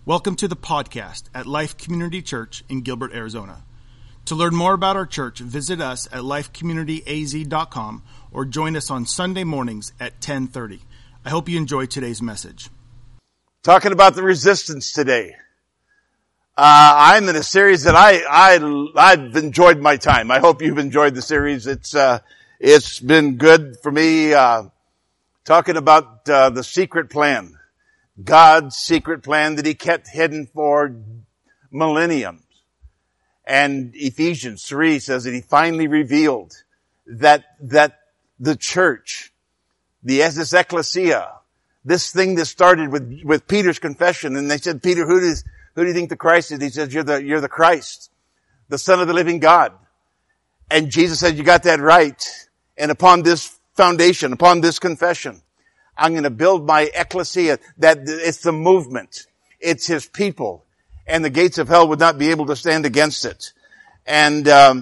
Welcome to the podcast at Life Community Church in Gilbert, Arizona. To learn more about our church, visit us at lifecommunityaz.com or join us on Sunday mornings at 10:30. I hope you enjoy today's message. Talking about the resistance today. I'm in a series that I've enjoyed my time. I hope you've enjoyed the series. It's been good for me, talking about the secret plan. God's secret plan that He kept hidden for millenniums. And Ephesians 3 says that He finally revealed that the church, this ecclesia, this thing that started with Peter's confession, and they said, Peter, who do you think the Christ is? He says, you're the Christ, the Son of the living God. And Jesus said, you got that right. And upon this foundation, upon this confession, I'm going to build my ecclesia, that it's the movement. It's His people. And the gates of hell would not be able to stand against it. And,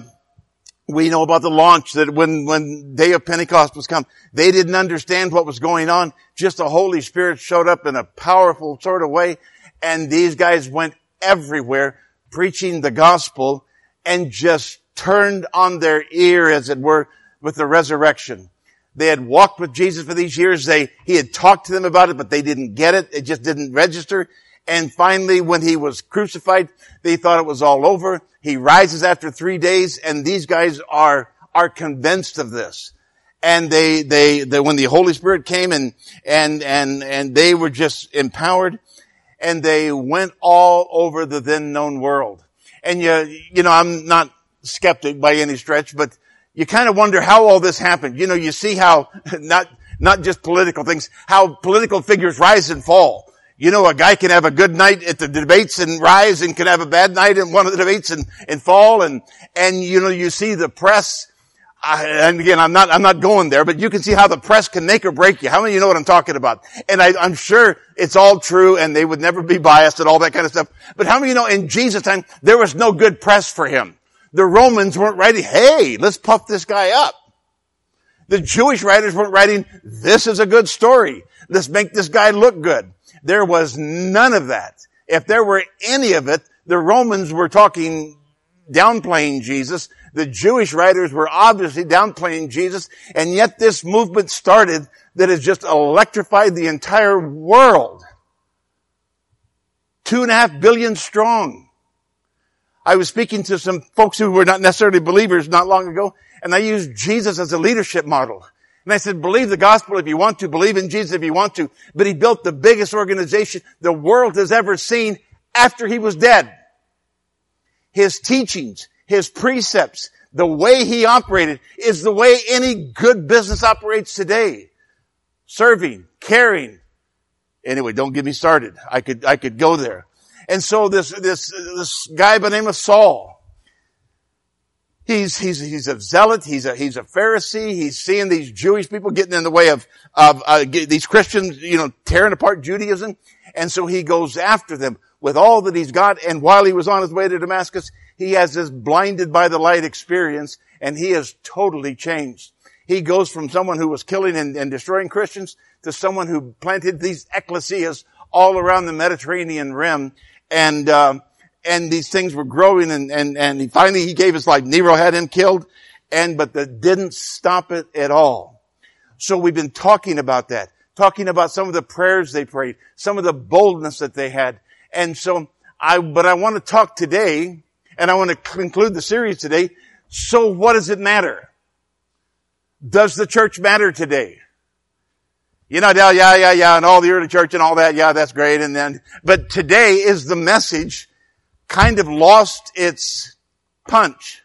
we know about the launch that when day of Pentecost was come, they didn't understand what was going on. Just the Holy Spirit showed up in a powerful sort of way. And these guys went everywhere preaching the gospel and just turned on their ear, as it were, with the resurrection. They had walked with Jesus for these years. He had talked to them about it, but they didn't get it. It just didn't register. And finally, when He was crucified, they thought it was all over. He rises after 3 days, and these guys are convinced of this. And they when the Holy Spirit came and they were just empowered, and they went all over the then known world. And you know, I'm not skeptic by any stretch, but you kind of wonder how all this happened. You know, you see how, not just political things, how political figures rise and fall. You know, a guy can have a good night at the debates and rise, and can have a bad night in one of the debates and fall. And you know, you see the press, and again, I'm not going there, but you can see how the press can make or break you. How many of you know what I'm talking about? And I'm sure it's all true, and they would never be biased and all that kind of stuff. But how many of you know in Jesus' time, there was no good press for Him? The Romans weren't writing, hey, let's puff this guy up. The Jewish writers weren't writing, this is a good story. Let's make this guy look good. There was none of that. If there were any of it, the Romans were downplaying Jesus. The Jewish writers were obviously downplaying Jesus. And yet this movement started that has just electrified the entire world. 2.5 billion strong. I was speaking to some folks who were not necessarily believers not long ago, and I used Jesus as a leadership model. And I said, believe the gospel if you want to, believe in Jesus if you want to. But He built the biggest organization the world has ever seen after He was dead. His teachings, His precepts, the way He operated is the way any good business operates today. Serving, caring. Anyway, don't get me started. I could go there. And so this guy by the name of Saul, he's a zealot, he's a Pharisee, he's seeing these Jewish people getting in the way of these Christians, you know, tearing apart Judaism. And so he goes after them with all that he's got. And while he was on his way to Damascus, he has this blinded by the light experience, and he has totally changed. He goes from someone who was killing and destroying Christians to someone who planted these ecclesias all around the Mediterranean rim. And these things were growing, and he finally gave his life. Nero had him killed, but that didn't stop it at all. So we've been talking about that, talking about some of the prayers they prayed, some of the boldness that they had. And so I want to talk today, and I want to conclude the series today. So what does it matter? Does the church matter today? You know, yeah, and all the early church and all that, yeah, that's great. But today is the message kind of lost its punch.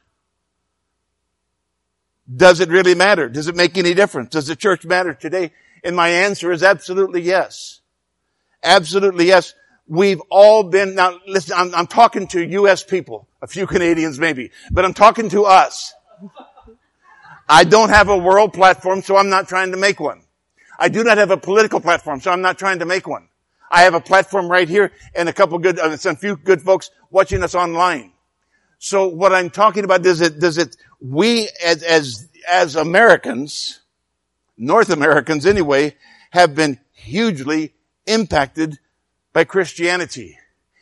Does it really matter? Does it make any difference? Does the church matter today? And my answer is absolutely yes. Absolutely yes. We've all been, now listen, I'm talking to U.S. people, a few Canadians maybe, but I'm talking to us. I don't have a world platform, so I'm not trying to make one. I do not have a political platform, so I'm not trying to make one. I have a platform right here and some few good folks watching us online. So what I'm talking about, we as Americans, North Americans anyway, have been hugely impacted by Christianity.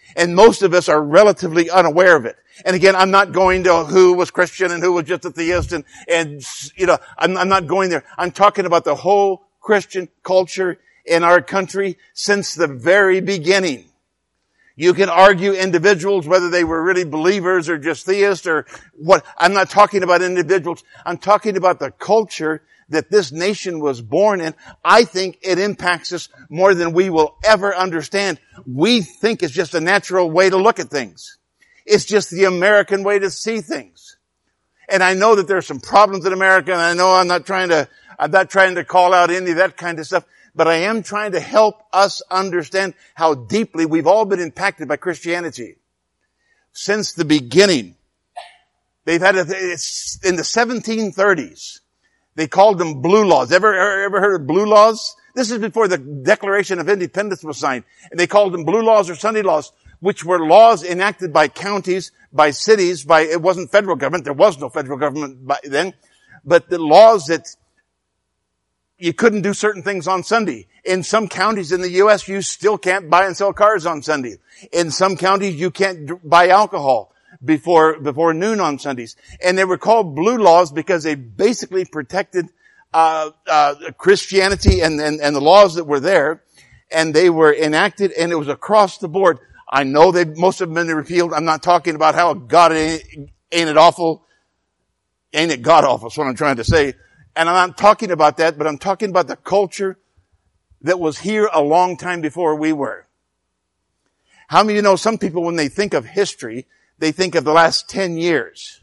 And most of us are relatively unaware of it. And again, I'm not going to who was Christian and who was just a theist and I'm not going there. I'm talking about the whole Christian culture in our country since the very beginning. You can argue individuals, whether they were really believers or just theists or what. I'm not talking about individuals. I'm talking about the culture that this nation was born in. I think it impacts us more than we will ever understand. We think it's just a natural way to look at things. It's just the American way to see things. And I know that there are some problems in America, and I know I'm not trying to call out any of that kind of stuff. But I am trying to help us understand how deeply we've all been impacted by Christianity. Since the beginning, they've had in the 1730s, they called them blue laws. Ever heard of blue laws? This is before the Declaration of Independence was signed. And they called them blue laws or Sunday laws, which were laws enacted by counties, by cities, it wasn't federal government. There was no federal government then. But the laws that you couldn't do certain things on Sunday. In some counties in the U.S., you still can't buy and sell cars on Sunday. In some counties, you can't buy alcohol before noon on Sundays. And they were called blue laws because they basically protected Christianity and the laws that were there. And they were enacted, and it was across the board. I know most of them been repealed. I'm not talking about how God ain't it awful. Ain't it God awful? That's what I'm trying to say. And I'm not talking about that, but I'm talking about the culture that was here a long time before we were. How many of you know some people, when they think of history, they think of the last 10 years?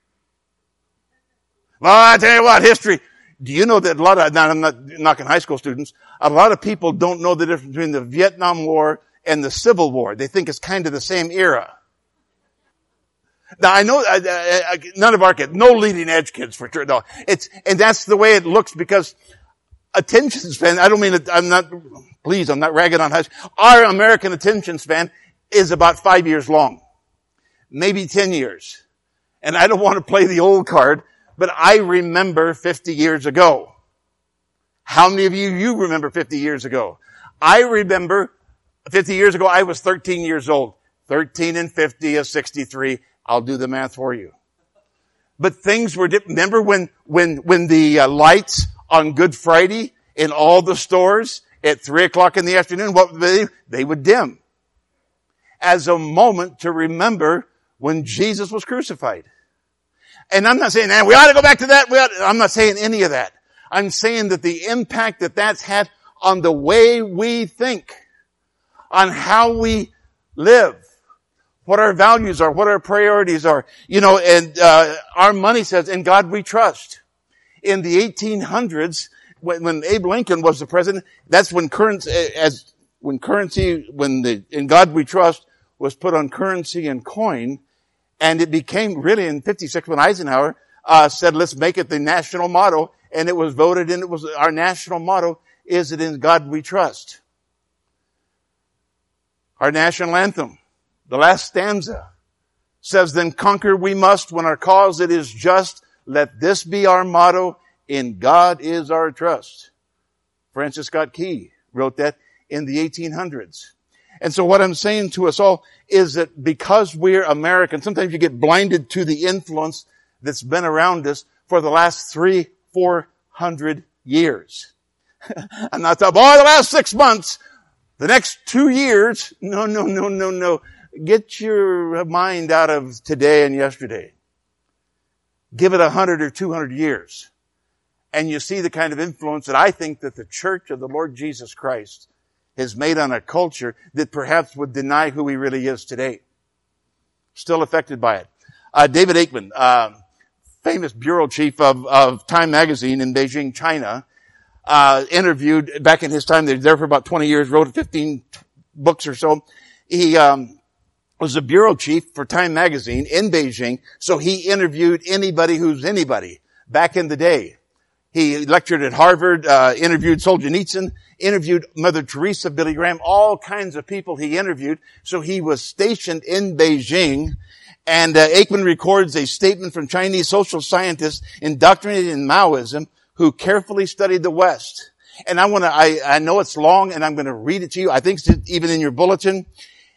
Well, I tell you what, history. Do you know that I'm not knocking high school students, a lot of people don't know the difference between the Vietnam War and the Civil War. They think it's kind of the same era. Now I know none of our kids, no leading edge kids for sure. No, and that's the way it looks because attention span. I don't mean it. I'm not ragging on high school. Our American attention span is about 5 years long, maybe 10 years. And I don't want to play the old card, but I remember 50 years ago. How many of you remember 50 years ago? I remember 50 years ago. I was 13 years old. 13 and 50 is 63. I'll do the math for you. But things were different. Remember when the lights on Good Friday in all the stores at 3 o'clock in the afternoon, they would dim as a moment to remember when Jesus was crucified. And I'm not saying that we ought to go back to that. I'm not saying any of that. I'm saying that the impact that that's had on the way we think, on how we live, what our values are, what our priorities are, and our money says, "In God we trust." In the 1800s, when Abe Lincoln was the president, that's when "In God we trust" was put on currency and coin, and it became really in 56 when Eisenhower said, "Let's make it the national motto," and it was voted in. It was our national motto is that "In God we trust." Our national anthem. The last stanza says, "Then conquer we must when our cause it is just. Let this be our motto, in God is our trust." Francis Scott Key wrote that in the 1800s. And so what I'm saying to us all is that because we're American, sometimes you get blinded to the influence that's been around us for the last 300-400 years. I'm not talking, the last 6 months, the next 2 years. No. Get your mind out of today and yesterday. Give it 100 or 200 years. And you see the kind of influence that I think that the Church of the Lord Jesus Christ has made on a culture that perhaps would deny who he really is today. Still affected by it. David Aikman, famous bureau chief of Time magazine in Beijing, China, interviewed back in his time. They were there for about 20 years, wrote 15 books or so. He was a bureau chief for Time magazine in Beijing, so he interviewed anybody who's anybody back in the day. He lectured at Harvard, interviewed Solzhenitsyn, interviewed Mother Teresa, Billy Graham, all kinds of people he interviewed. So he was stationed in Beijing, and Aikman records a statement from Chinese social scientists indoctrinated in Maoism who carefully studied the West. And I know it's long, and I'm going to read it to you. I think it's even in your bulletin.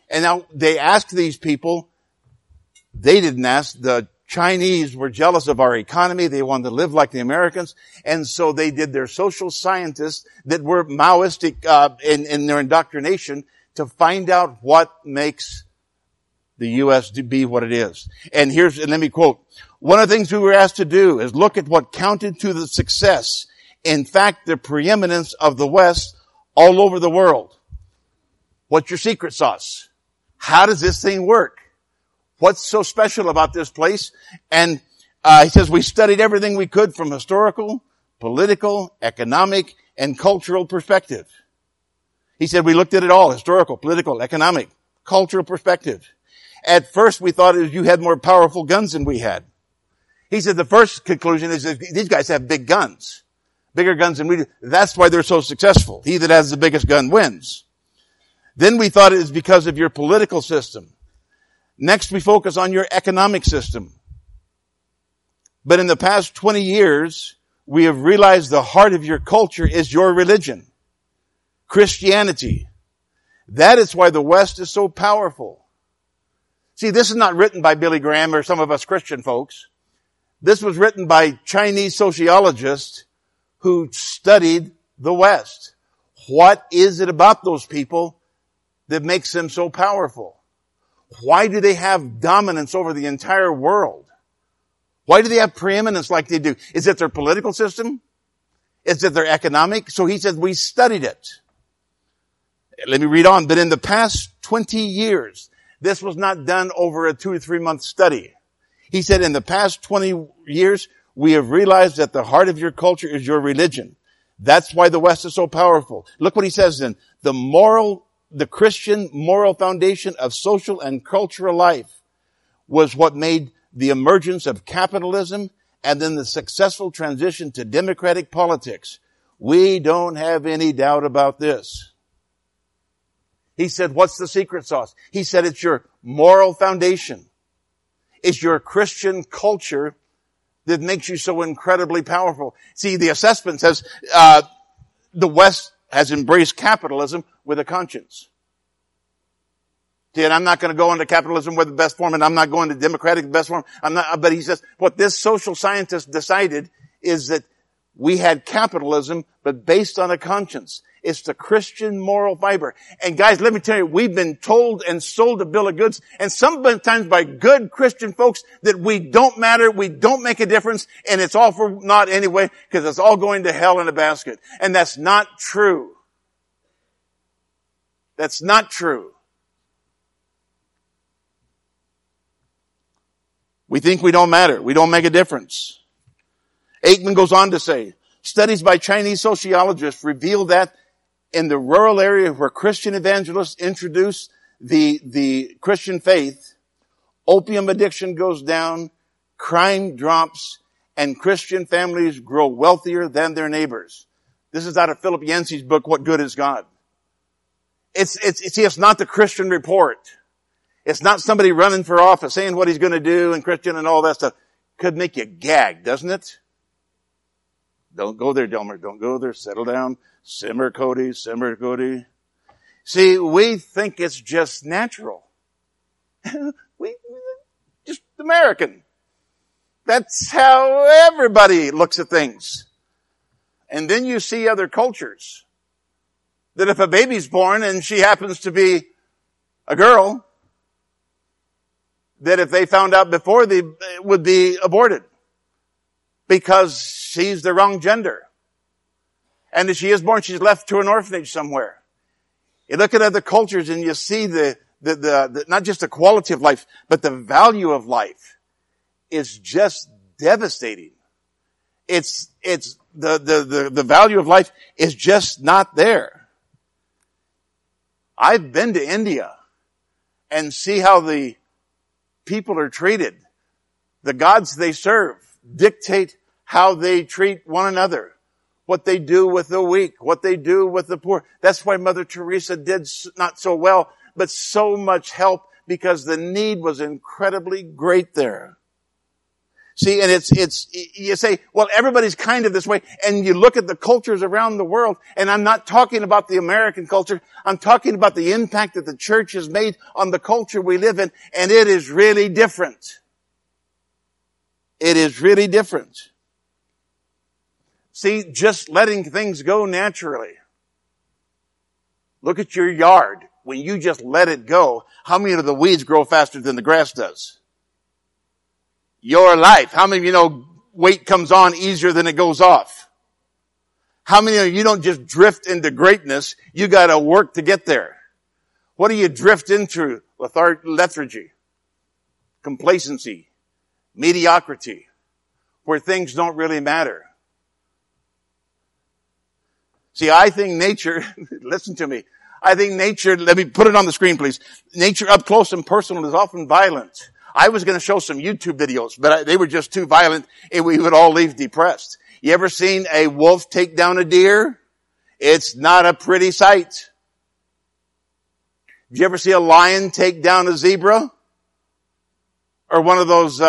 And now they asked these people, they didn't ask, the Chinese were jealous of our economy. They wanted to live like the Americans. And so they did their social scientists that were Maoistic in their indoctrination to find out what makes the U.S. to be what it is. And let me quote, one of the things we were asked to do is look at what counted to the success, in fact, the preeminence of the West all over the world. What's your secret sauce? How does this thing work? What's so special about this place? And he says we studied everything we could from historical, political, economic, and cultural perspective. He said we looked at it all, historical, political, economic, cultural perspective. At first we thought you had more powerful guns than we had. He said the first conclusion is that these guys have big guns. Bigger guns than we do. That's why they're so successful. He that has the biggest gun wins. Then we thought it was because of your political system. Next we focus on your economic system. But in the past 20 years, we have realized the heart of your culture is your religion. Christianity. That is why the West is so powerful. See, this is not written by Billy Graham or some of us Christian folks. This was written by Chinese sociologists who studied the West. What is it about those people that makes them so powerful? Why do they have dominance over the entire world? Why do they have preeminence like they do? Is it their political system? Is it their economic? So he said, we studied it. Let me read on. But in the past 20 years, this was not done over a 2 or 3 month study. He said, in the past 20 years, we have realized that the heart of your culture is your religion. That's why the West is so powerful. Look what he says then. The Christian moral foundation of social and cultural life was what made the emergence of capitalism and then the successful transition to democratic politics. We don't have any doubt about this. He said, what's the secret sauce? He said, it's your moral foundation. It's your Christian culture that makes you so incredibly powerful. See, the assessment says, the West has embraced capitalism with a conscience. See, and I'm not going to go into capitalism with the best form, and I'm not going to democratic the best form. But he says, what this social scientist decided is that we had capitalism, but based on a conscience. It's the Christian moral fiber. And guys, let me tell you, we've been told and sold a bill of goods, and sometimes by good Christian folks, that we don't matter, we don't make a difference, and it's all for naught anyway, because it's all going to hell in a basket. And that's not true. That's not true. We think we don't matter. We don't make a difference. Aikman goes on to say, studies by Chinese sociologists reveal that in the rural area where Christian evangelists introduce the Christian faith, opium addiction goes down, crime drops, and Christian families grow wealthier than their neighbors. This is out of Philip Yancey's book, What Good Is God? It's not the Christian report. It's not somebody running for office saying what he's going to do and Christian and all that stuff. Could make you gag, doesn't it? Don't go there, Delmer. Don't go there. Settle down. Simmer, Cody. Simmer, Cody. See, we think it's just natural. we just American. That's how everybody looks at things. And then you see other cultures that if a baby's born and she happens to be a girl, that if they found out before, they would be aborted because she's the wrong gender. And if she is born, she's left to an orphanage somewhere. You look at other cultures and you see the not just the quality of life, but the value of life is just devastating. It's the value of life is just not there. I've been to India and see how the people are treated. The gods they serve dictate how they treat one another, what they do with the weak, what they do with the poor. That's why Mother Teresa did not so well, but so much help, because the need was incredibly great there. See, and you say, well, everybody's kind of this way, and you look at the cultures around the world, and I'm not talking about the American culture, I'm talking about the impact that the church has made on the culture we live in, and it is really different. It is really different. See, just letting things go naturally. Look at your yard. When you just let it go, how many of the weeds grow faster than the grass does? Your life. How many of you know weight comes on easier than it goes off? How many of you don't just drift into greatness? You got to work to get there. What do you drift into? Lethargy, complacency, mediocrity, where things don't really matter. See, I think nature, listen to me, I think nature, let me put it on the screen please, nature up close and personal is often violent. I was going to show some YouTube videos, but they were just too violent and we would all leave depressed. You ever seen a wolf take down a deer? It's not a pretty sight. Did you ever see a lion take down a zebra? Or one of those,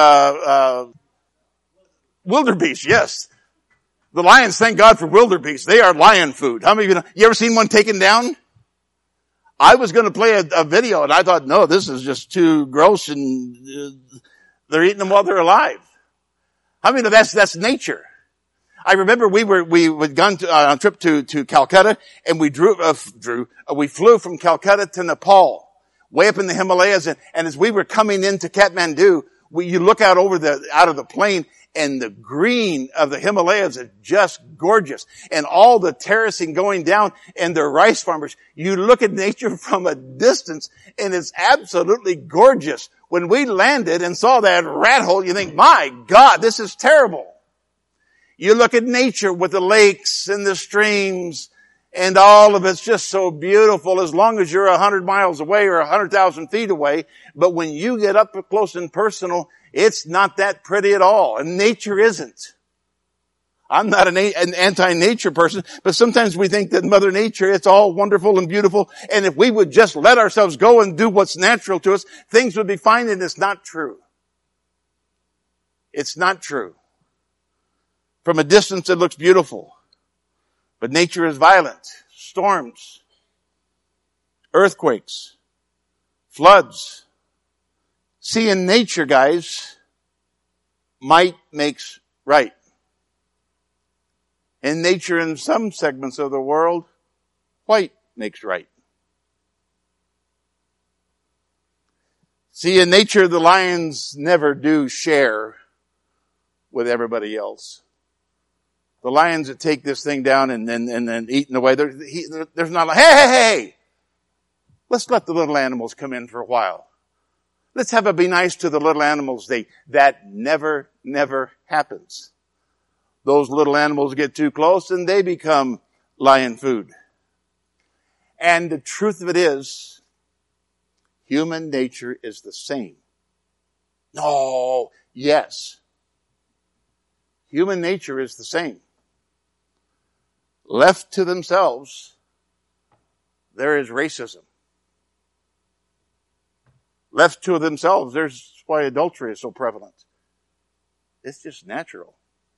wildebeest, yes. The lions, thank God for wildebeest. They are lion food. How many of you know? You ever seen one taken down? I was going to play a video and I thought, no, this is just too gross and they're eating them while they're alive. How many of that's nature? I remember we had gone on a trip to Calcutta and we flew from Calcutta to Nepal, way up in the Himalayas, and as we were coming into Kathmandu, you look out of the plane, and the green of the Himalayas is just gorgeous. And all the terracing going down and the rice farmers. You look at nature from a distance and it's absolutely gorgeous. When we landed and saw that rat hole, you think, my God, this is terrible. You look at nature with the lakes and the streams and all of it's just so beautiful as long as you're 100 miles away or 100,000 feet away. But when you get up close and personal, it's not that pretty at all. And nature isn't. I'm not an anti-nature person, but sometimes we think that Mother Nature, it's all wonderful and beautiful. And if we would just let ourselves go and do what's natural to us, things would be fine, and it's not true. It's not true. From a distance, it looks beautiful. But nature is violent. Storms, earthquakes, floods. See, in nature, guys, might makes right. In nature, in some segments of the world, white makes right. See, in nature, the lions never do share with everybody else. The lions that take this thing down and eating away, there's not like, hey, let's let the little animals come in for a while. Let's have a be nice to the little animals. That never happens. Those little animals get too close and they become lion food. And the truth of it is, human nature is the same. No, yes. Human nature is the same. Left to themselves, there is racism. Left to themselves, there's why adultery is so prevalent. It's just natural.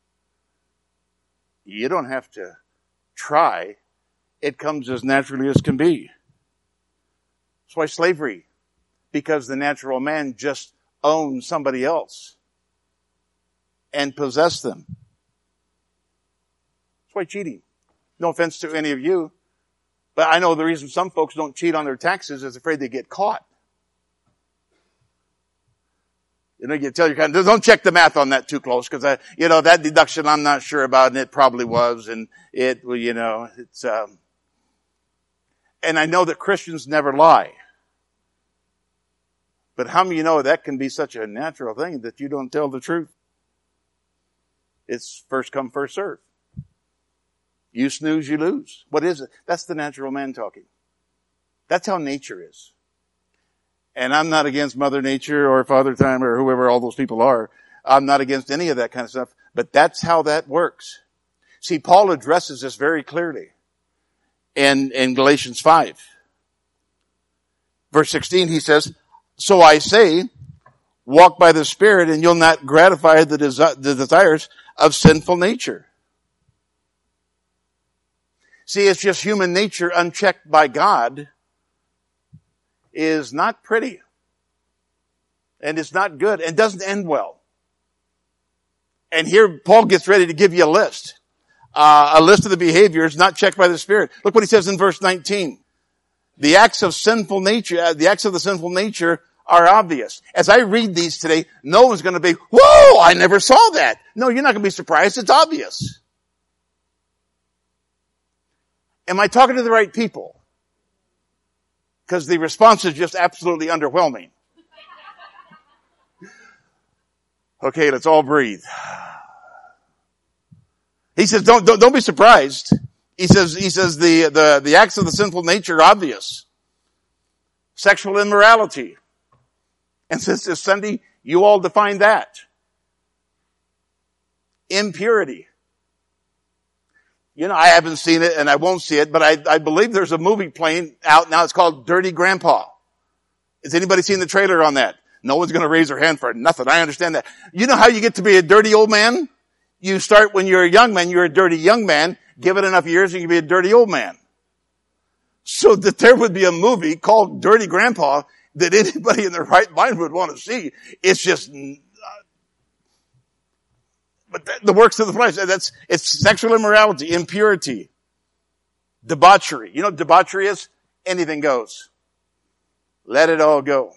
You don't have to try. It comes as naturally as can be. That's why slavery, because the natural man just owns somebody else and possessed them. That's why cheating. No offense to any of you, but I know the reason some folks don't cheat on their taxes is afraid they get caught. You know, you tell your kind, don't check the math on that too close, because that deduction I'm not sure about, and it probably was, and it's and I know that Christians never lie. But how many of you know that can be such a natural thing that you don't tell the truth? It's first come, first serve. You snooze, you lose. What is it? That's the natural man talking. That's how nature is. And I'm not against Mother Nature or Father Time or whoever all those people are. I'm not against any of that kind of stuff. But that's how that works. See, Paul addresses this very clearly in Galatians 5. Verse 16, he says, "So I say, Walk by the Spirit and you'll not gratify the desires of sinful nature. See, it's just human nature unchecked by God is not pretty. And it's not good and doesn't end well. And here Paul gets ready to give you a list of the behaviors not checked by the Spirit. Look what he says in verse 19. The acts of the sinful nature are obvious. As I read these today, no one's going to be, whoa, I never saw that. No, you're not going to be surprised. It's obvious. Am I talking to the right people? Because the response is just absolutely underwhelming. Okay, let's all breathe. He says, don't be surprised. He says the acts of the sinful nature are obvious. Sexual immorality. And since this Sunday, you all define that. Impurity. You know, I haven't seen it and I won't see it, but I believe there's a movie playing out now. It's called Dirty Grandpa. Has anybody seen the trailer on that? No one's going to raise their hand for nothing. I understand that. You know how you get to be a dirty old man? You start when you're a young man, you're a dirty young man. Give it enough years and you can be a dirty old man. So that there would be a movie called Dirty Grandpa that anybody in their right mind would want to see. It's just, but the works of the flesh, it's sexual immorality, impurity, debauchery. You know what debauchery is? Anything goes. Let it all go.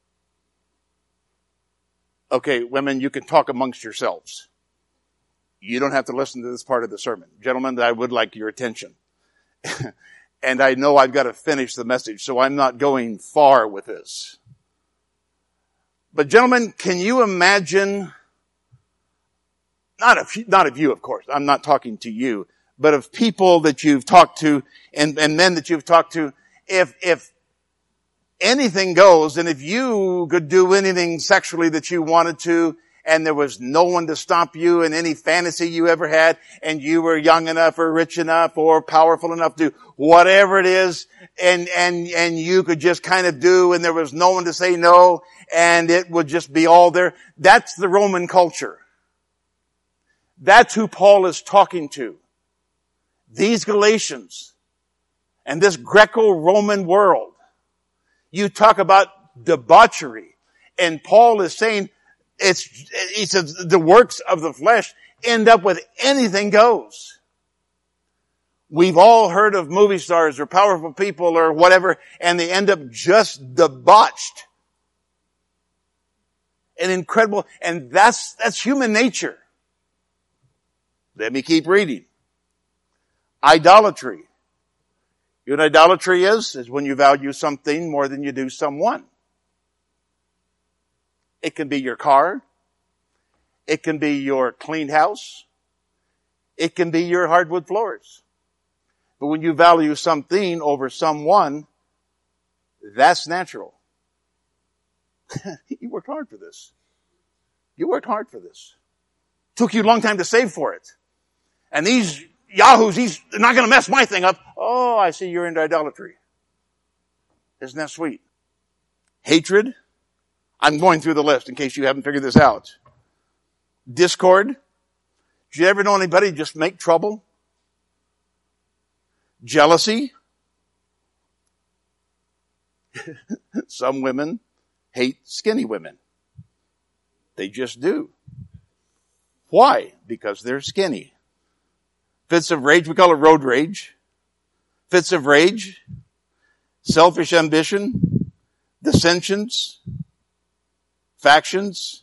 Okay, women, you can talk amongst yourselves. You don't have to listen to this part of the sermon. Gentlemen, I would like your attention. And I know I've got to finish the message, so I'm not going far with this. But gentlemen, can you imagine, not of you, of course, I'm not talking to you, but of people that you've talked to and men that you've talked to, if anything goes, and if you could do anything sexually that you wanted to, and there was no one to stop you in any fantasy you ever had, and you were young enough or rich enough or powerful enough to do whatever it is, and you could just kind of do, and there was no one to say no, and it would just be all there. That's the Roman culture. That's who Paul is talking to. These Galatians and this Greco-Roman world. You talk about debauchery, and Paul is saying, he says the works of the flesh end up with anything goes. We've all heard of movie stars or powerful people or whatever, and they end up just debauched. And incredible, and that's human nature. Let me keep reading. Idolatry. You know what idolatry is? Is when you value something more than you do someone. It can be your car. It can be your clean house. It can be your hardwood floors. But when you value something over someone, that's natural. You worked hard for this. You worked hard for this. Took you a long time to save for it. And these yahoos, they're not going to mess my thing up. Oh, I see you're into idolatry. Isn't that sweet? Hatred. I'm going through the list in case you haven't figured this out. Discord. Did you ever know anybody just make trouble? Jealousy. Some women hate skinny women. They just do. Why? Because they're skinny. Fits of rage, we call it road rage. Fits of rage, selfish ambition, dissensions, factions.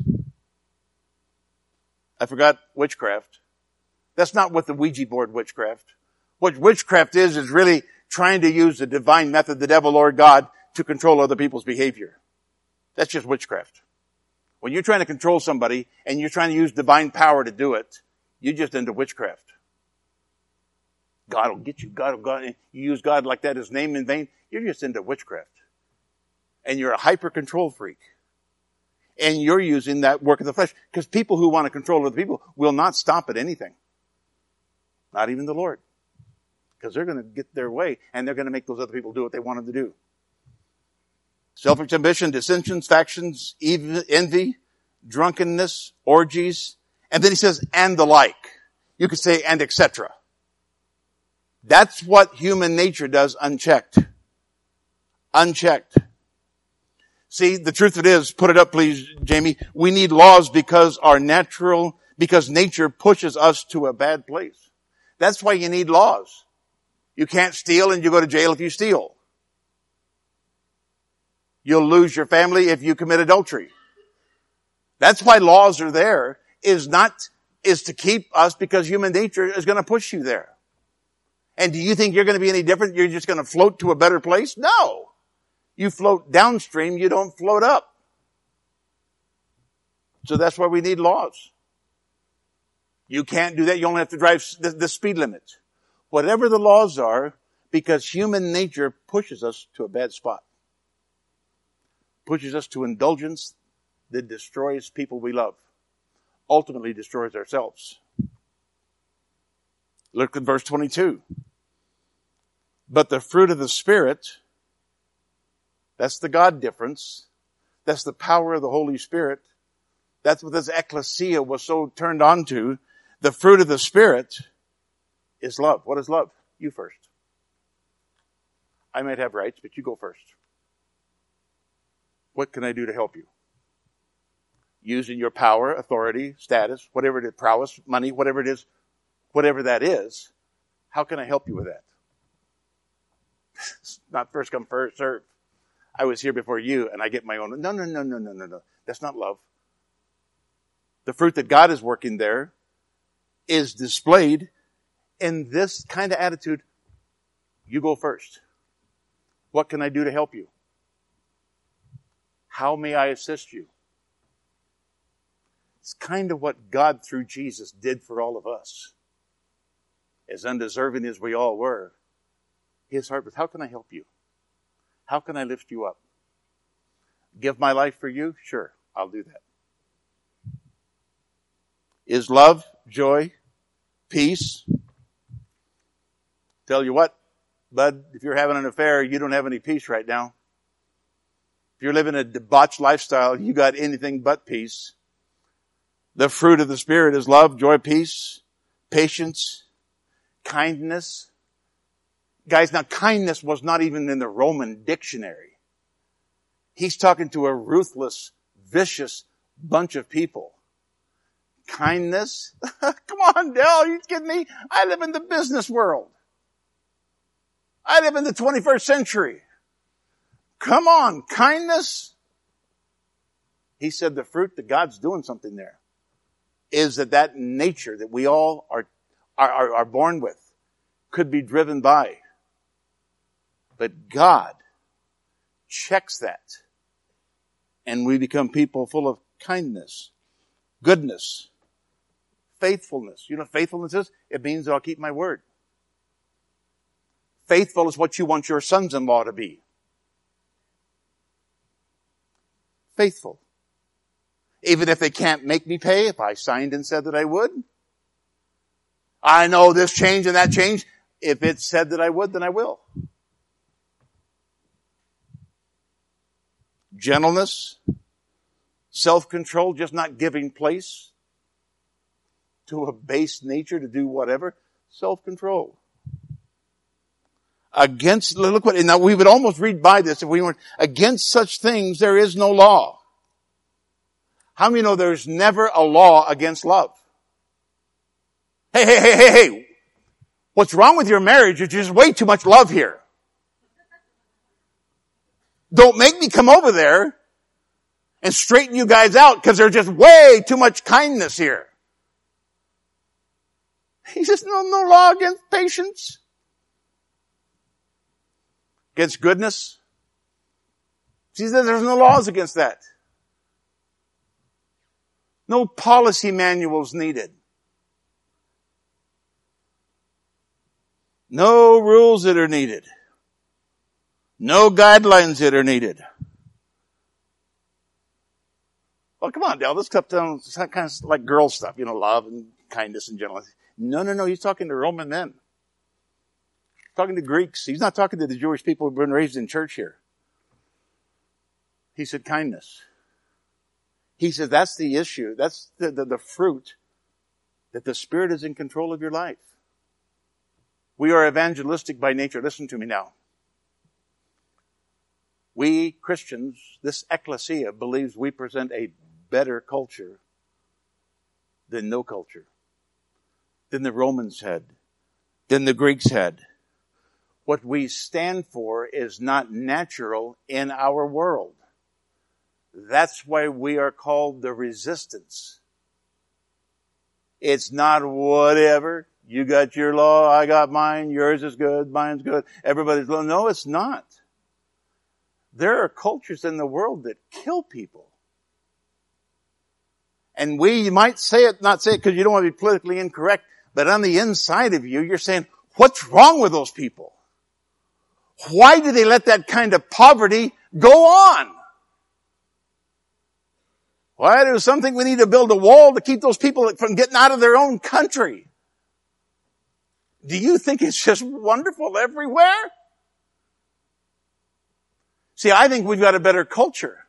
I forgot witchcraft. That's not what the Ouija board witchcraft. What witchcraft is really trying to use the divine method, the devil or God, to control other people's behavior. That's just witchcraft. When you're trying to control somebody and you're trying to use divine power to do it, you're just into witchcraft. God will get you. God, you use God like that, his name in vain. You're just into witchcraft. And you're a hyper control freak. And you're using that work of the flesh. Because people who want to control other people will not stop at anything. Not even the Lord. Because they're going to get their way and they're going to make those other people do what they want them to do. Selfish ambition, dissensions, factions, envy, drunkenness, orgies. And then he says, and the like. You could say, and etc. That's what human nature does unchecked. Unchecked. See, the truth of it is, put it up please, Jamie, we need laws because nature pushes us to a bad place. That's why you need laws. You can't steal and you go to jail if you steal. You'll lose your family if you commit adultery. That's why laws are there, is to keep us, because human nature is going to push you there. And do you think you're going to be any different? You're just going to float to a better place? No. You float downstream, you don't float up. So that's why we need laws. You can't do that. You only have to drive the speed limit. Whatever the laws are, because human nature pushes us to a bad spot. Pushes us to indulgence that destroys people we love. Ultimately destroys ourselves. Look at verse 22. But the fruit of the Spirit, that's the God difference. That's the power of the Holy Spirit. That's what this ecclesia was so turned on to. The fruit of the Spirit is love. What is love? You first. I might have rights, but you go first. What can I do to help you? Using your power, authority, status, whatever it is, prowess, money, whatever it is, whatever that is, how can I help you with that? It's not first come, first serve. I was here before you and I get my own. No. That's not love. The fruit that God is working there is displayed in this kind of attitude. You go first. What can I do to help you? How may I assist you? It's kind of what God through Jesus did for all of us. As undeserving as we all were, His heart was, how can I help you? How can I lift you up? Give my life for you? Sure, I'll do that. Is love, joy, peace? Tell you what, bud, if you're having an affair, you don't have any peace right now. If you're living a debauched lifestyle, you got anything but peace. The fruit of the Spirit is love, joy, peace, patience, kindness. Guys, now kindness was not even in the Roman dictionary. He's talking to a ruthless, vicious bunch of people. Kindness? Come on, Dell, are you kidding me? I live in the business world. I live in the 21st century. Come on, kindness? He said the fruit that God's doing something there is that nature that we all are born with could be driven by. But God checks that. And we become people full of kindness, goodness, faithfulness. You know what faithfulness is? It means that I'll keep my word. Faithful is what you want your sons-in-law to be. Faithful. Even if they can't make me pay, if I signed and said that I would. I know this change and that change. If it said that I would, then I will. Gentleness, self-control, just not giving place to a base nature to do whatever. Self-control. Look what, now we would almost read by this if we weren't, against such things there is no law. How many know there's never a law against love? Hey. What's wrong with your marriage is there's way too much love here. Don't make me come over there and straighten you guys out because there's just way too much kindness here. He says, no law against patience. Against goodness. He says there's no laws against that. No policy manuals needed. No rules that are needed. No guidelines that are needed. Well, come on, Dale. This stuff sounds kind of like girl stuff, love and kindness and gentleness. No. He's talking to Roman men. He's talking to Greeks. He's not talking to the Jewish people who've been raised in church here. He said kindness. He said that's the issue. That's the fruit, that the Spirit is in control of your life. We are evangelistic by nature. Listen to me now. We Christians, this ecclesia, believes we present a better culture than no culture, than the Romans had, than the Greeks had. What we stand for is not natural in our world. That's why we are called the resistance. It's not whatever. You got your law, I got mine, yours is good, mine's good, everybody's low. No, it's not. There are cultures in the world that kill people. And you might say it, not say it because you don't want to be politically incorrect, but on the inside of you, you're saying, what's wrong with those people? Why do they let that kind of poverty go on? Why do something we need to build a wall to keep those people from getting out of their own country? Do you think it's just wonderful everywhere? See, I think we've got a better culture.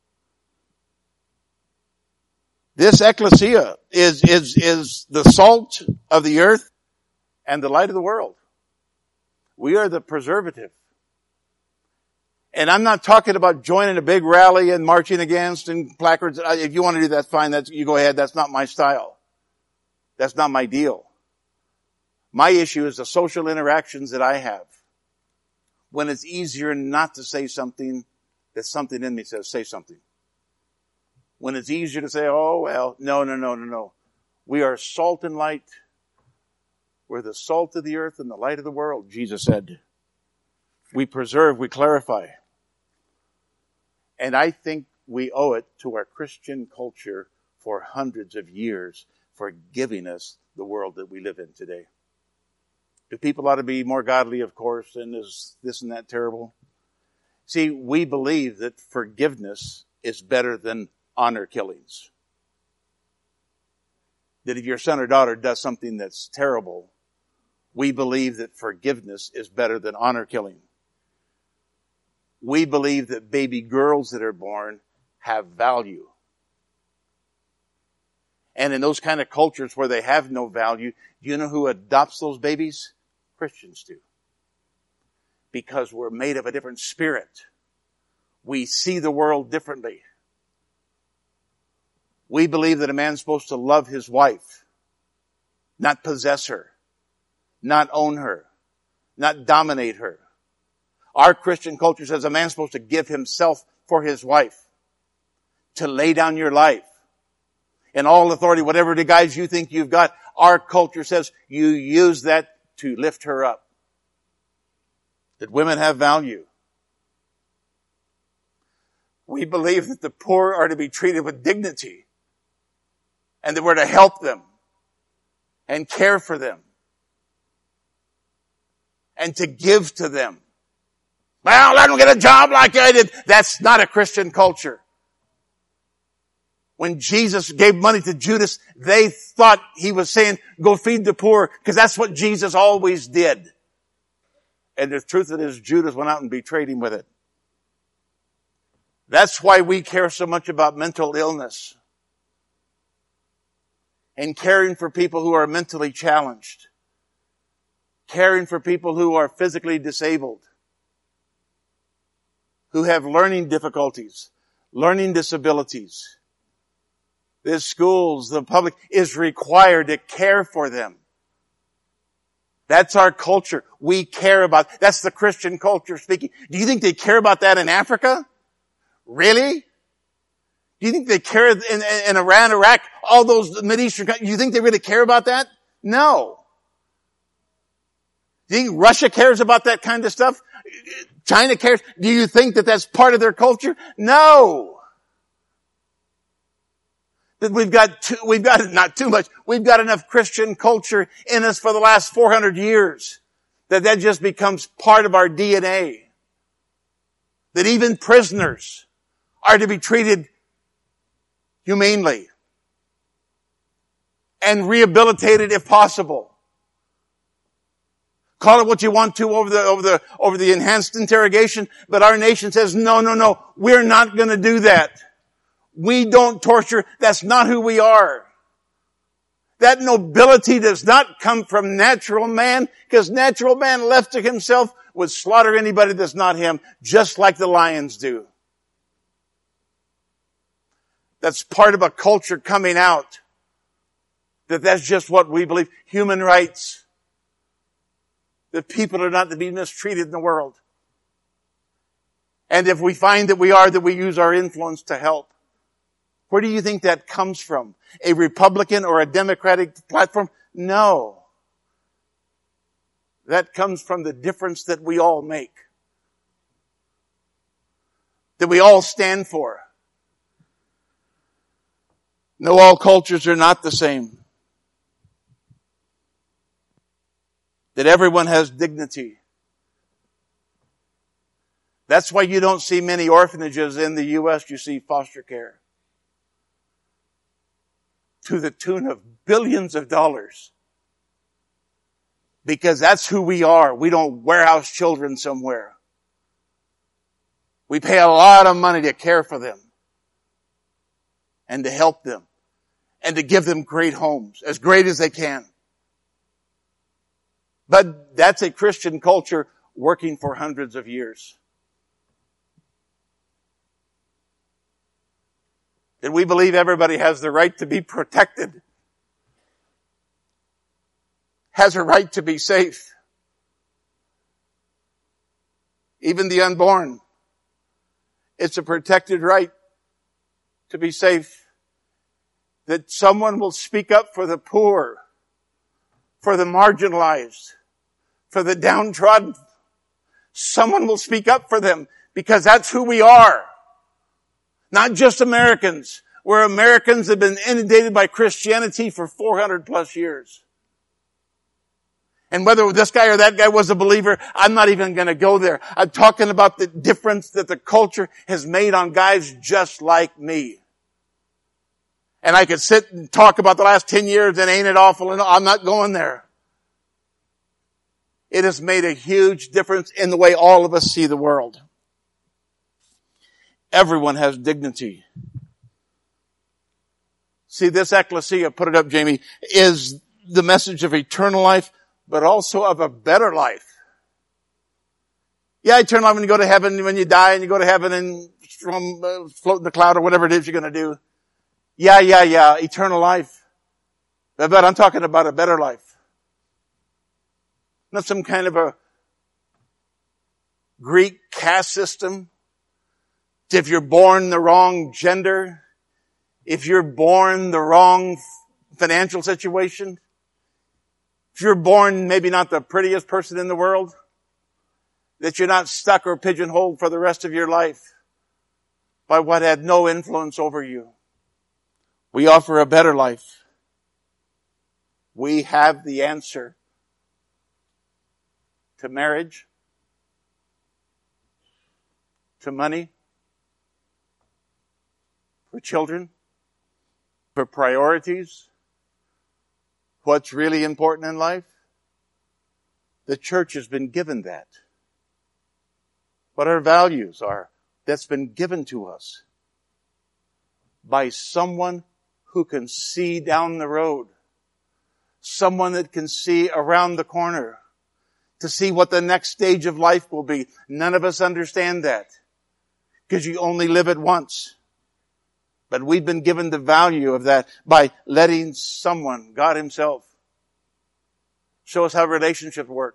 This ecclesia is the salt of the earth and the light of the world. We are the preservative. And I'm not talking about joining a big rally and marching against and placards. If you want to do that, fine. You go ahead. That's not my style. That's not my deal. My issue is the social interactions that I have. When it's easier not to say something, that something in me says, say something. When it's easier to say, oh, well, no. We are salt and light. We're the salt of the earth and the light of the world, Jesus said. We preserve, we clarify. And I think we owe it to our Christian culture for hundreds of years for giving us the world that we live in today. Do people ought to be more godly, of course, and is this and that terrible? See, we believe that forgiveness is better than honor killings. That if your son or daughter does something that's terrible, we believe that forgiveness is better than honor killing. We believe that baby girls that are born have value. And in those kind of cultures where they have no value, do you know who adopts those babies? Christians do. Because we're made of a different spirit. We see the world differently. We believe that a man's supposed to love his wife, not possess her, not own her, not dominate her. Our Christian culture says a man's supposed to give himself for his wife, to lay down your life. In all authority, whatever the guys you think you've got, our culture says you use that to lift her up. That women have value. We believe that the poor are to be treated with dignity. And that we're to help them. And care for them. And to give to them. Well, let them get a job like I did. That's not a Christian culture. When Jesus gave money to Judas, they thought he was saying, go feed the poor, because that's what Jesus always did. And the truth of it is, Judas went out and betrayed him with it. That's why we care so much about mental illness. And caring for people who are mentally challenged. Caring for people who are physically disabled. Who have learning difficulties, learning disabilities. The schools, the public is required to care for them. That's our culture. We care about, that's the Christian culture speaking. Do you think they care about that in Africa? Really? Do you think they care in Iran, Iraq, all those Mideastern countries? Do you think they really care about that? No. Do you think Russia cares about that kind of stuff? China cares? Do you think that that's part of their culture? No. That we've got not too much, we've got enough Christian culture in us for the last 400 years that just becomes part of our DNA. That even prisoners are to be treated humanely and rehabilitated if possible. Call it what you want to over the enhanced interrogation. But our nation says, no, we're not going to do that. We don't torture. That's not who we are. That nobility does not come from natural man, because natural man left to himself would slaughter anybody that's not him, just like the lions do. That's part of a culture coming out. That's just what we believe. Human rights. That people are not to be mistreated in the world. And if we find that we are, that we use our influence to help. Where do you think that comes from? A Republican or a Democratic platform? No. That comes from the difference that we all make. That we all stand for. No, all cultures are not the same. That everyone has dignity. That's why you don't see many orphanages in the U.S. You see foster care. To the tune of billions of dollars. Because that's who we are. We don't warehouse children somewhere. We pay a lot of money to care for them. And to help them. And to give them great homes. As great as they can. But that's a Christian culture working for hundreds of years. That we believe everybody has the right to be protected. Has a right to be safe. Even the unborn. It's a protected right to be safe. That someone will speak up for the poor, for the marginalized, for the downtrodden. Someone will speak up for them because that's who we are. Not just Americans. We're Americans that have been inundated by Christianity for 400 plus years. And whether this guy or that guy was a believer, I'm not even going to go there. I'm talking about the difference that the culture has made on guys just like me. And I could sit and talk about the last 10 years and ain't it awful? And I'm not going there. It has made a huge difference in the way all of us see the world. Everyone has dignity. See, this ecclesia, put it up, Jamie, is the message of eternal life, but also of a better life. Yeah, eternal life when you go to heaven, when you die and you go to heaven and float in the cloud or whatever it is you're going to do. Yeah, eternal life. But I'm talking about a better life. Not some kind of a Greek caste system. If you're born the wrong gender, if you're born the wrong financial situation, if you're born maybe not the prettiest person in the world, that you're not stuck or pigeonholed for the rest of your life by what had no influence over you. We offer a better life. We have the answer to marriage, to money, for children, for priorities, what's really important in life. The church has been given that. What our values are, that's been given to us by someone who can see down the road. Someone that can see around the corner to see what the next stage of life will be. None of us understand that because you only live it once. But we've been given the value of that by letting someone, God Himself, show us how relationships work.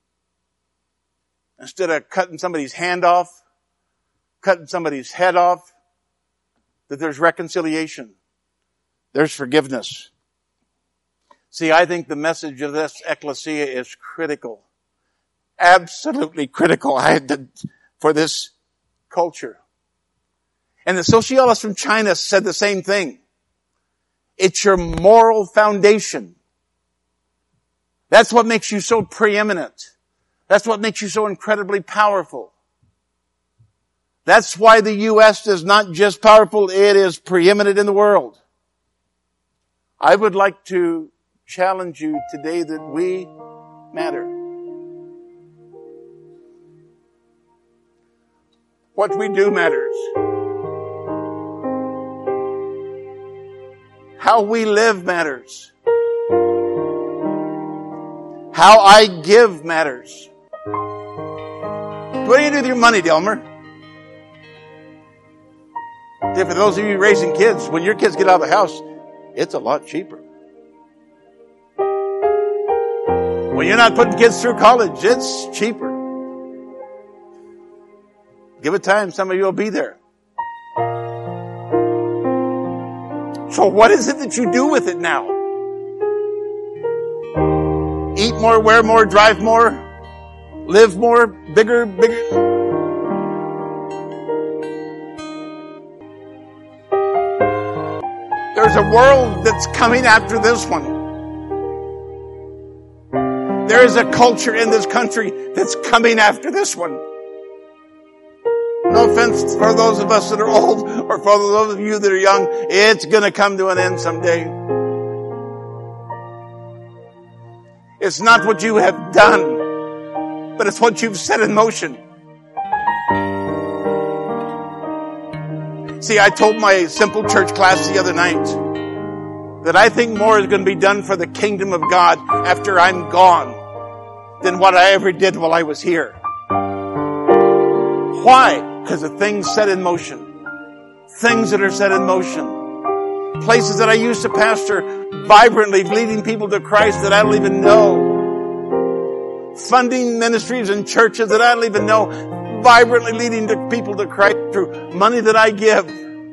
Instead of cutting somebody's hand off, cutting somebody's head off, that there's reconciliation. There's forgiveness. See, I think the message of this ecclesia is critical. Absolutely critical for this culture. And the sociologist from China said the same thing. It's your moral foundation. That's what makes you so preeminent. That's what makes you so incredibly powerful. That's why the U.S. is not just powerful, it is preeminent in the world. I would like to challenge you today that we matter. What we do matters. How we live matters. How I give matters. What do you do with your money, Delmer? For those of you raising kids, when your kids get out of the house, it's a lot cheaper. When you're not putting kids through college, it's cheaper. Give it time, some of you will be there. So what is it that you do with it now? Eat more, wear more, drive more, live more, bigger. There's a world that's coming after this one. There is a culture in this country that's coming after this one. No offense for those of us that are old or for those of you that are young. It's going to come to an end someday. It's not what you have done, but it's what you've set in motion. See, I told my simple church class the other night that I think more is going to be done for the kingdom of God after I'm gone than what I ever did while I was here. Why? Because of things set in motion. Things that are set in motion. Places that I used to pastor vibrantly, leading people to Christ that I don't even know. Funding ministries and churches that I don't even know, vibrantly leading to people to Christ through money that I give.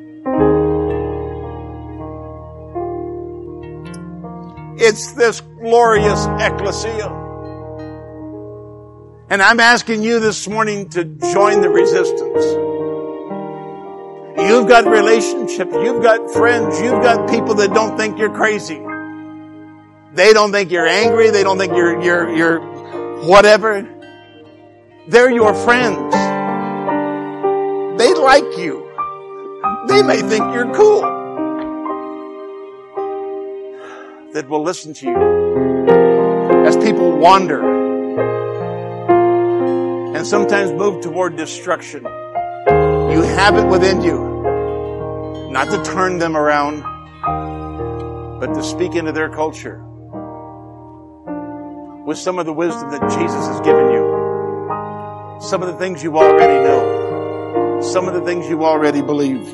It's this glorious ecclesia. And I'm asking you this morning to join the resistance. You've got relationships, you've got friends, you've got people that don't think you're crazy. They don't think you're angry, they don't think you're whatever. They're your friends. They like you. They may think you're cool. That will listen to you as people wander and sometimes move toward destruction. You have it within you, not to turn them around, but to speak into their culture with some of the wisdom that Jesus has given you. Some of the things you already know. Some of the things you already believe.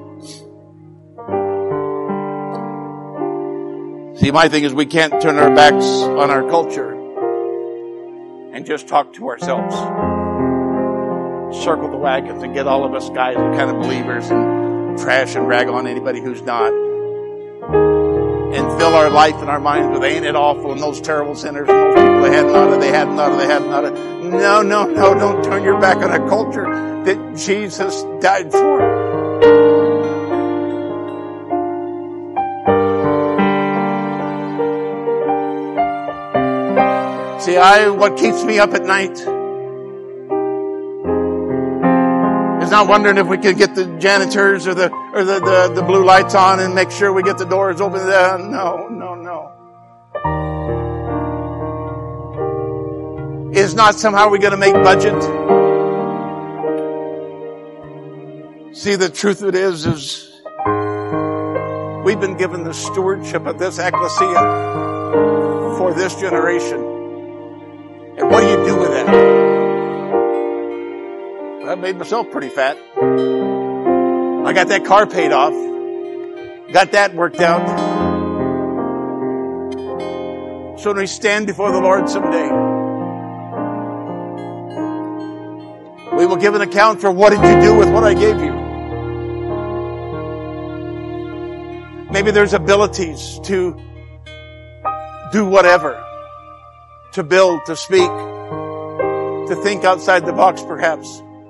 See, my thing is we can't turn our backs on our culture and just talk to ourselves. Circle the wagons and get all of us guys and kind of believers and trash and rag on anybody who's not. And fill our life and our minds with ain't it awful and those terrible sinners and those people they had not. No, don't turn your back on a culture that Jesus died for. See, what keeps me up at night is not wondering if we can get the janitors or the blue lights on and make sure we get the doors open. No. It's not somehow we're going to make budget. See, the truth of it is we've been given the stewardship of this ecclesia for this generation. And what do you do with that? I made myself pretty fat. I got that car paid off. Got that worked out. So when we stand before the Lord someday, we will give an account for what did you do with what I gave you. Maybe there's abilities to do whatever. To build, to speak, to think outside the box perhaps.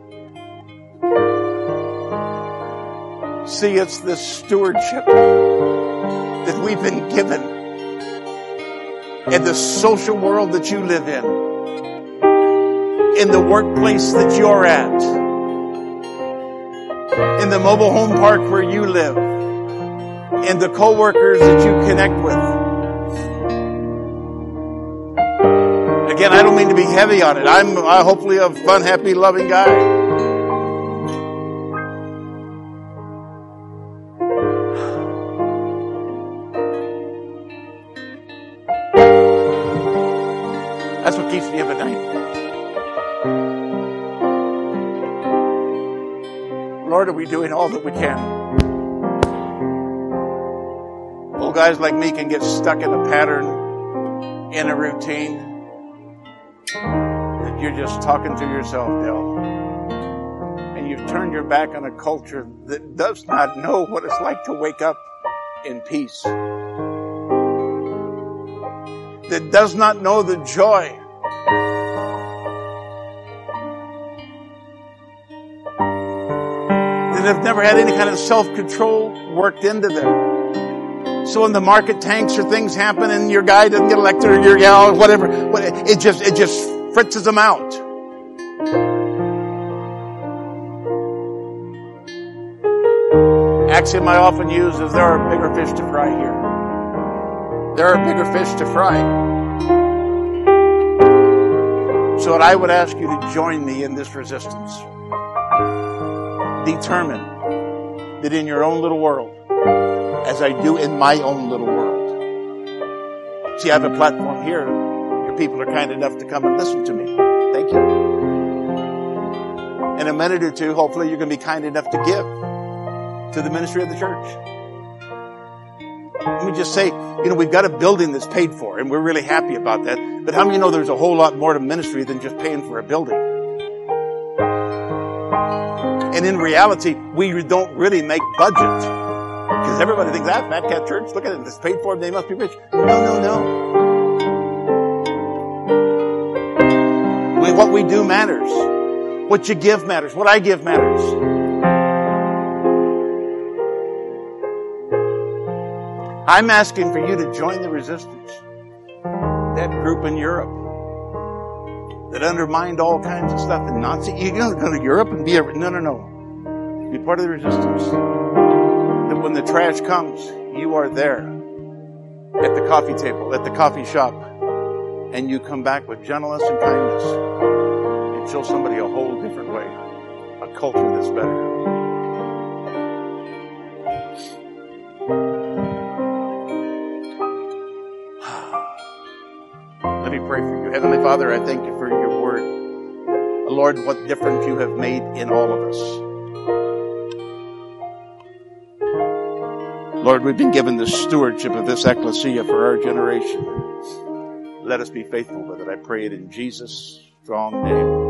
See, it's this stewardship that we've been given in the social world that you live in the workplace that you're at, in the mobile home park where you live, in the co-workers that you connect with. Again, I don't mean to be heavy on it. I'm hopefully a fun, happy, loving guy. Keith, do you have a dime? Lord, are we doing all that we can? Old guys like me can get stuck in a pattern, in a routine, that you're just talking to yourself, Dale. And you've turned your back on a culture that does not know what it's like to wake up in peace. That does not know the joy that have never had any kind of self-control worked into them. So when the market tanks or things happen and your guy doesn't get elected or your gal or whatever, it just fritzes them out. Axiom I often use is there are bigger fish to fry here. There are bigger fish to fry. So what I would ask you to join me in this resistance. Determine that in your own little world, as I do in my own little world. See, I have a platform here. Your people are kind enough to come and listen to me. Thank you. In a minute or two, hopefully you're going to be kind enough to give to the ministry of the church. Let me just say, we've got a building that's paid for, and we're really happy about that. But how many know there's a whole lot more to ministry than just paying for a building? And in reality, we don't really make budget. Because everybody thinks, Fat Cat Church, look at it, it's paid for, they must be rich. No. What we do matters. What you give matters. What I give matters. I'm asking for you to join the resistance. That group in Europe that undermined all kinds of stuff and Nazi. You're going to go to Europe and be no. Be part of the resistance. That when the trash comes, you are there at the coffee table, at the coffee shop, and you come back with gentleness and kindness and show somebody a whole different way, a culture that's better. Let me pray for you. Heavenly Father, I thank you for your word. Lord, what difference you have made in all of us. Lord, we've been given the stewardship of this ecclesia for our generation. Let us be faithful with it. I pray it in Jesus' strong name.